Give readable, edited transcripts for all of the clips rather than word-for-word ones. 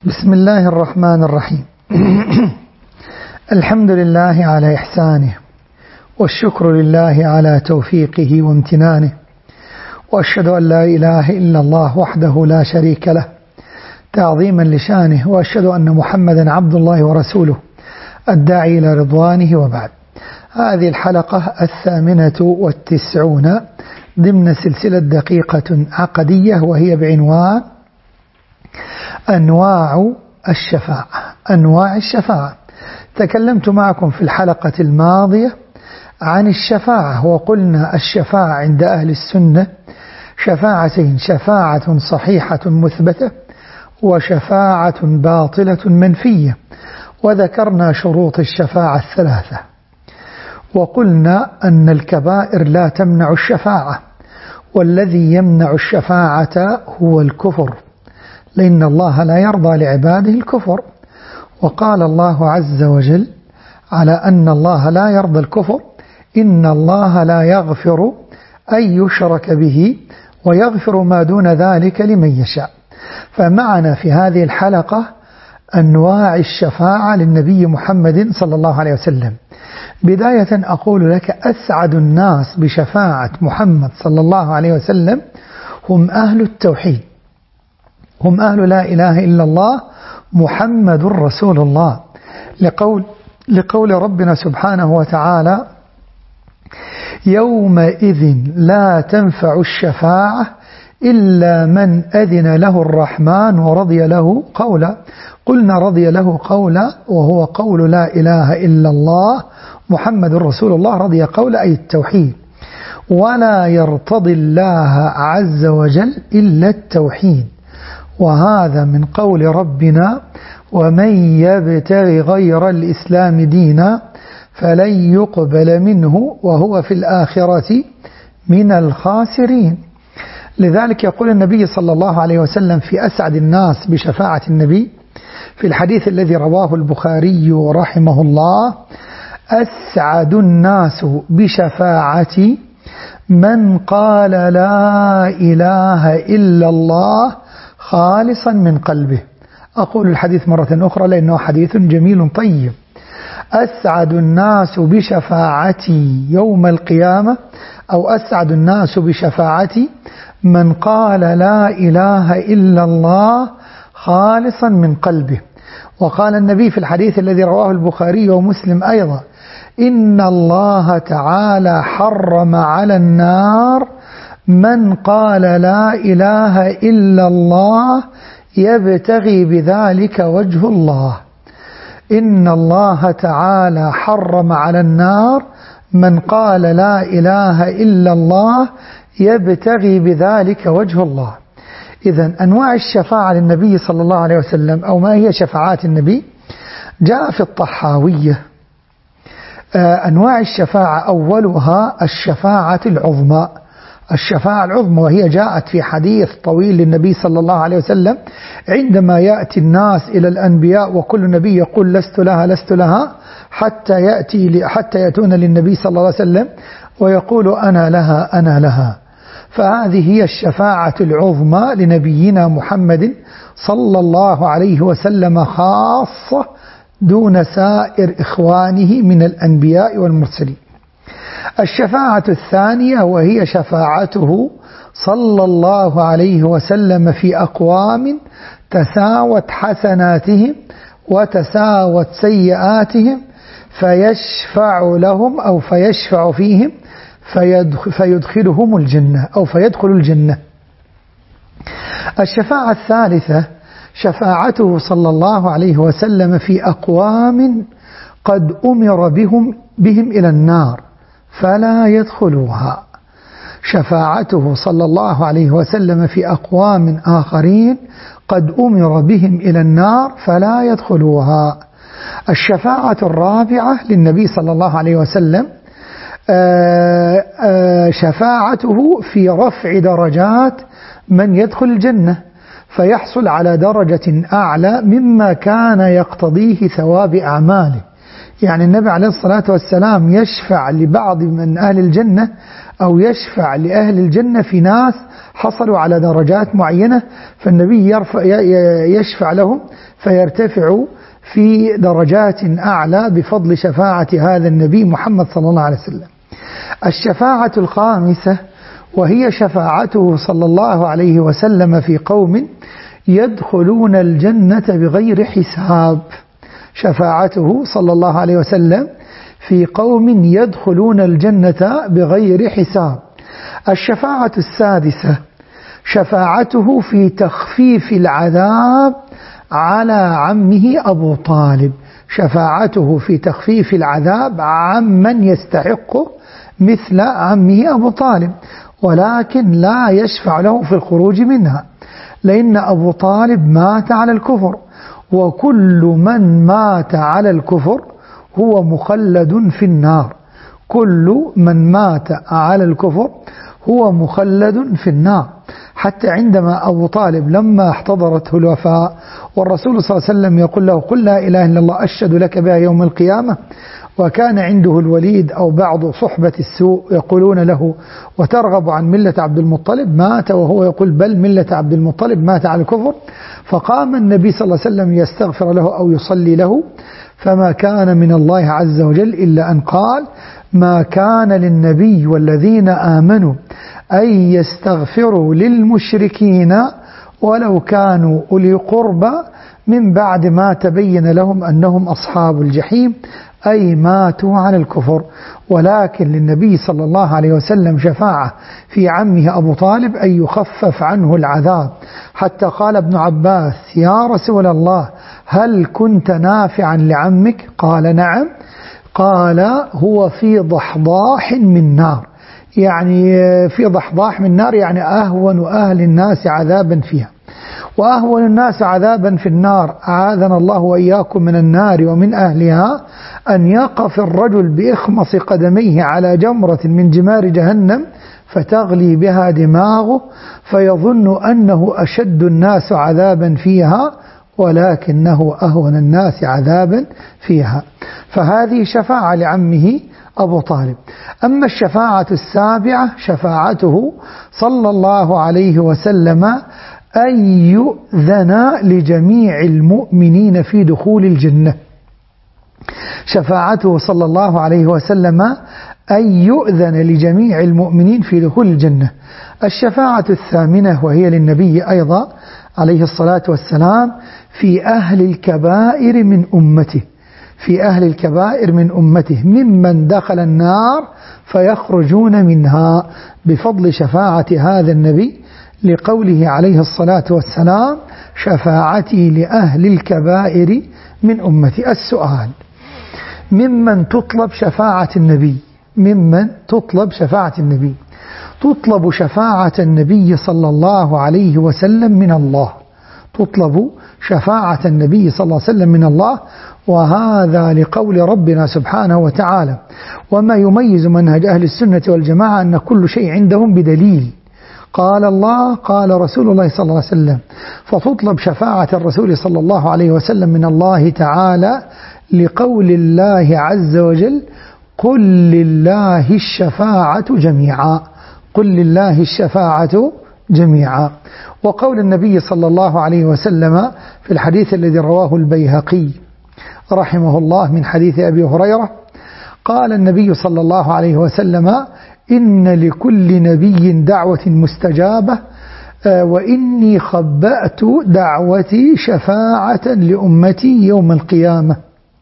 بسم الله الرحمن الرحيم. الحمد لله على إحسانه، والشكر لله على توفيقه وامتنانه، وأشهد أن لا إله إلا الله وحده لا شريك له تعظيما لشانه، وأشهد أن محمدا عبد الله ورسوله الداعي إلى رضوانه، وبعد. هذه الحلقة 98 ضمن سلسلة دقيقة عقدية، وهي بعنوان أنواع الشفاعة. تكلمت معكم في الحلقة الماضية عن الشفاعة، وقلنا الشفاعة عند أهل السنة شفاعتين: شفاعة صحيحة مثبتة، وشفاعة باطلة منفية، وذكرنا شروط الشفاعة 3. وقلنا أن الكبائر لا تمنع الشفاعة، والذي يمنع الشفاعة هو الكفر، لأن الله لا يرضى لعباده الكفر. وقال الله عز وجل على أن الله لا يرضى الكفر: إن الله لا يغفر أن يشرك به ويغفر ما دون ذلك لمن يشاء. فمعنا في هذه الحلقة أنواع الشفاعة للنبي محمد صلى الله عليه وسلم. بداية أقول لك: أسعد الناس بشفاعة محمد صلى الله عليه وسلم هم أهل التوحيد، هم أهل لا إله إلا الله محمد رسول الله، لقول ربنا سبحانه وتعالى: يومئذ لا تنفع الشفاعة إلا من أذن له الرحمن ورضي له قولا. قلنا رضي له قولا، وهو قول لا إله إلا الله محمد رسول الله، رضي قولا أي التوحيد. ولا يرتضي الله عز وجل إلا التوحيد، وهذا من قول ربنا: ومن يبتغي غير الإسلام دينا فلن يقبل منه وهو في الآخرة من الخاسرين. لذلك يقول النبي صلى الله عليه وسلم في أسعد الناس بشفاعة النبي في الحديث الذي رواه البخاري رحمه الله: أسعد الناس بشفاعتي من قال لا إله إلا الله خالصا من قلبه. أقول الحديث مرة أخرى لأنه حديث جميل طيب: أسعد الناس بشفاعتي يوم القيامة، أو أسعد الناس بشفاعتي من قال لا إله إلا الله خالصا من قلبه. وقال النبي في الحديث الذي رواه البخاري ومسلم أيضا: إن الله تعالى حرم على النار من قال لا إله إلا الله يبتغي بذلك وجه الله. إن الله تعالى حرم على النار من قال لا إله إلا الله يبتغي بذلك وجه الله. إذن أنواع الشفاعة للنبي صلى الله عليه وسلم، أو ما هي شفاعات النبي، جاء في الطحاوية أنواع الشفاعة: أولها الشفاعة العظمى. الشفاعة العظمى وهي جاءت في حديث طويل للنبي صلى الله عليه وسلم عندما يأتي الناس إلى الأنبياء وكل نبي يقول: لست لها لست لها، حتى يأتون للنبي صلى الله عليه وسلم ويقول: أنا لها أنا لها. فهذه هي الشفاعة العظمى لنبينا محمد صلى الله عليه وسلم خاصة دون سائر إخوانه من الأنبياء والمرسلين. الشفاعة الثانية وهي شفاعته صلى الله عليه وسلم في أقوام تساوت حسناتهم وتساوت سيئاتهم، فيشفع لهم أو فيشفع فيهم فيدخلهم الجنة أو فيدخل الجنة. الشفاعة الثالثة شفاعته صلى الله عليه وسلم في أقوام قد أمر بهم إلى النار فلا يدخلوها. شفاعته صلى الله عليه وسلم في أقوام آخرين قد أمر بهم إلى النار فلا يدخلوها. الشفاعة الرابعة للنبي صلى الله عليه وسلم شفاعته في رفع درجات من يدخل الجنة، فيحصل على درجة أعلى مما كان يقتضيه ثواب أعماله. يعني النبي عليه الصلاة والسلام يشفع لبعض من أهل الجنة أو يشفع لأهل الجنة في ناس حصلوا على درجات معينة، فالنبي يشفع لهم فيرتفعوا في درجات أعلى بفضل شفاعة هذا النبي محمد صلى الله عليه وسلم. الشفاعة الخامسة وهي شفاعته صلى الله عليه وسلم في قوم يدخلون الجنة بغير حساب. شفاعته صلى الله عليه وسلم في قوم يدخلون الجنة بغير حساب. الشفاعة السادسة شفاعته في تخفيف العذاب على عمه أبو طالب. شفاعته في تخفيف العذاب عمن يستحقه مثل عمه أبو طالب، ولكن لا يشفع له في الخروج منها، لأن أبو طالب مات على الكفر، وكل من مات على الكفر هو مخلد في النار. كل من مات على الكفر هو مخلد في النار. حتى عندما أبو طالب لما احتضرته الوفاة والرسول صلى الله عليه وسلم يقول له قل لا إله إلا الله أشهد لك بها يوم القيامة، وكان عنده الوليد أو بعض صحبة السوء يقولون له وترغب عن ملة عبد المطلب، مات وهو يقول بل ملة عبد المطلب، مات على الكفر. فقام النبي صلى الله عليه وسلم يستغفر له أو يصلي له، فما كان من الله عز وجل إلا أن قال ما كان للنبي والذين آمنوا أن يستغفروا للمشركين ولو كانوا أولي قربى من بعد ما تبين لهم أنهم أصحاب الجحيم، أي ماتوا على الكفر. ولكن للنبي صلى الله عليه وسلم شفاعة في عمه أبو طالب أن يخفف عنه العذاب، حتى قال ابن عباس يا رسول الله هل كنت نافعا لعمك؟ قال نعم. قال هو في ضحضاح من نار، يعني في ضحضاح من نار يعني أهون أهل الناس عذابا فيها. وأهون الناس عذابا في النار أعاذنا الله وإياكم من النار ومن أهلها أن يقف الرجل بإخمص قدميه على جمرة من جمار جهنم فتغلي بها دماغه فيظن أنه أشد الناس عذابا فيها ولكنه أهون الناس عذابا فيها. فهذه شفاعة لعمه أبو طالب. أما الشفاعة السابعة شفاعته صلى الله عليه وسلم أن يؤذن لجميع المؤمنين في دخول الجنة. شفاعته صلى الله عليه وسلم أن يؤذن لجميع المؤمنين في دخول الجنة. الشفاعة الثامنة وهي للنبي أيضا عليه الصلاة والسلام في أهل الكبائر من أمته، في أهل الكبائر من أمته ممن دخل النار فيخرجون منها بفضل شفاعة هذا النبي، لقوله عليه الصلاة والسلام شفاعتي لأهل الكبائر من أمتي. السؤال ممن تطلب شفاعة النبي؟ ممن تطلب شفاعة النبي؟ تطلب شفاعة النبي صلى الله عليه وسلم من الله، تطلب شفاعة النبي صلى الله عليه وسلم من الله، وهذا لقول ربنا سبحانه وتعالى وما يميز منهج أهل السنة والجماعة أن كل شيء عندهم بدليل، قال الله قال رسول الله صلى الله عليه وسلم، فتطلب شفاعة الرسول صلى الله عليه وسلم من الله تعالى لقول الله عز وجل قل لله الشفاعة جميعا، قل لله الشفاعة جميعا. وقول النبي صلى الله عليه وسلم في الحديث الذي رواه البيهقي رحمه الله من حديث أبي هريرة قال النبي صلى الله عليه وسلم إن لكل نبي دعوة مستجابة وإني خبأت دعوتي شفاعة لأمتي يوم القيامة،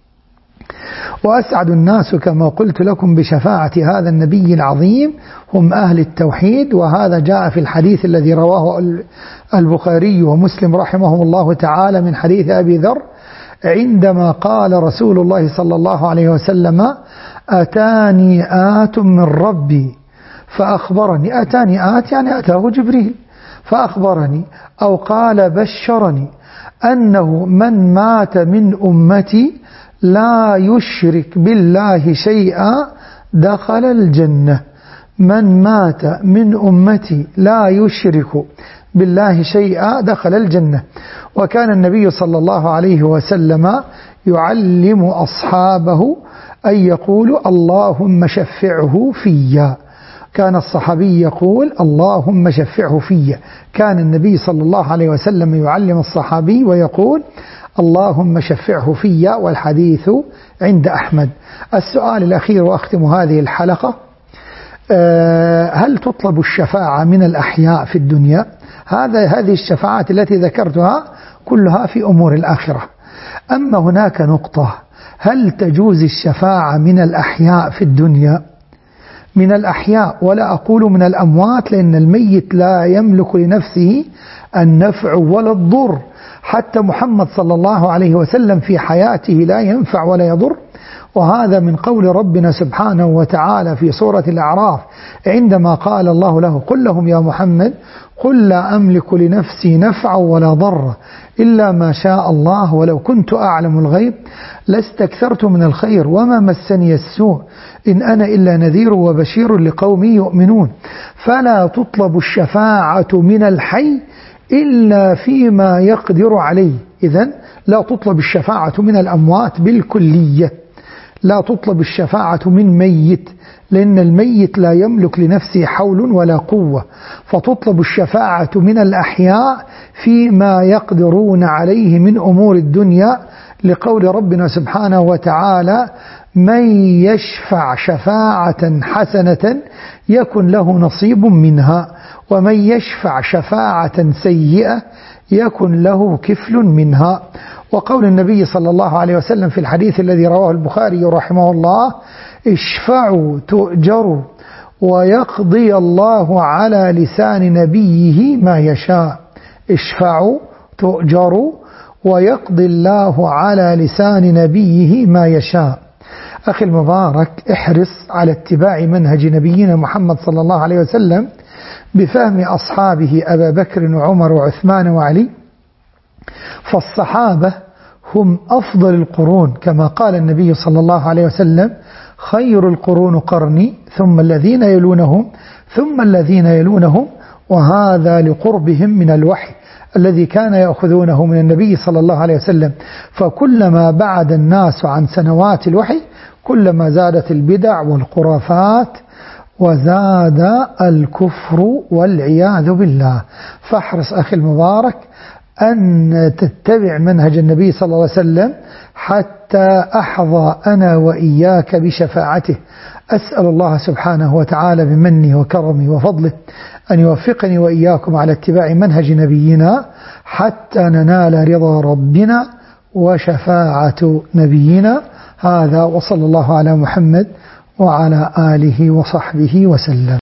وأسعد الناس كما قلت لكم بشفاعة هذا النبي العظيم هم أهل التوحيد. وهذا جاء في الحديث الذي رواه البخاري ومسلم رحمه الله تعالى من حديث أبي ذر عندما قال رسول الله صلى الله عليه وسلم أتاني آت من ربي فأخبرني، أتاني آت يعني أتاه جبريل فأخبرني أو قال بشرني أنه من مات من أمتي لا يشرك بالله شيئا دخل الجنة. من مات من أمتي لا يشرك بالله شيئا دخل الجنة. وكان النبي صلى الله عليه وسلم يعلم أصحابه أن يقولوا اللهم شفعه فيا. كان الصحابي يقول اللهم شفعه فيا. كان النبي صلى الله عليه وسلم يعلم الصحابي ويقول اللهم شفعه فيا، والحديث عند أحمد. السؤال الأخير وأختم هذه الحلقة: هل تطلب الشفاعة من الأحياء في الدنيا؟ هذه الشفاعات التي ذكرتها كلها في أمور الآخرة. أما هناك نقطة: هل تجوز الشفاعة من الأحياء في الدنيا؟ من الأحياء، ولا أقول من الأموات، لأن الميت لا يملك لنفسه النفع ولا الضر. حتى محمد صلى الله عليه وسلم في حياته لا ينفع ولا يضر. وهذا من قول ربنا سبحانه وتعالى في سورة الأعراف عندما قال الله له: قل لهم يا محمد قل لا أملك لنفسي نفعا ولا ضرا إلا ما شاء الله ولو كنت أعلم الغيب لاستكثرت من الخير وما مسني السوء إن أنا إلا نذير وبشير لقوم يؤمنون. فلا تطلب الشفاعة من الحي إلا فيما يقدر عليه. إذن لا تطلب الشفاعة من الأموات بالكلية، لا تطلب الشفاعة من ميت، لأن الميت لا يملك لنفسه حول ولا قوة. فتطلب الشفاعة من الأحياء فيما يقدرون عليه من أمور الدنيا، لقول ربنا سبحانه وتعالى: من يشفع شفاعة حسنة يكن له نصيب منها ومن يشفع شفاعة سيئة يكن له كفل منها. وقول النبي صلى الله عليه وسلم في الحديث الذي رواه البخاري رحمه الله: اشفعوا تؤجروا ويقضي الله على لسان نبيه ما يشاء. اشفعوا تؤجروا ويقضي الله على لسان نبيه ما يشاء. أخي المبارك، احرص على اتباع منهج نبينا محمد صلى الله عليه وسلم بفهم أصحابه أبا بكر وعمر وعثمان وعلي. فالصحابة هم أفضل القرون، كما قال النبي صلى الله عليه وسلم: خير القرون قرني ثم الذين يلونهم ثم الذين يلونهم. وهذا لقربهم من الوحي الذي كان يأخذونه من النبي صلى الله عليه وسلم. فكلما بعد الناس عن سنوات الوحي كلما زادت البدع والخرافات وزاد الكفر والعياذ بالله. فاحرص أخي المبارك أن تتبع منهج النبي صلى الله عليه وسلم حتى أحظى أنا وإياك بشفاعته. أسأل الله سبحانه وتعالى بمنه وكرمه وفضله أن يوفقني وإياكم على اتباع منهج نبينا حتى ننال رضا ربنا وشفاعة نبينا. هذا، وصلى الله على محمد وعلى آله وصحبه وسلم.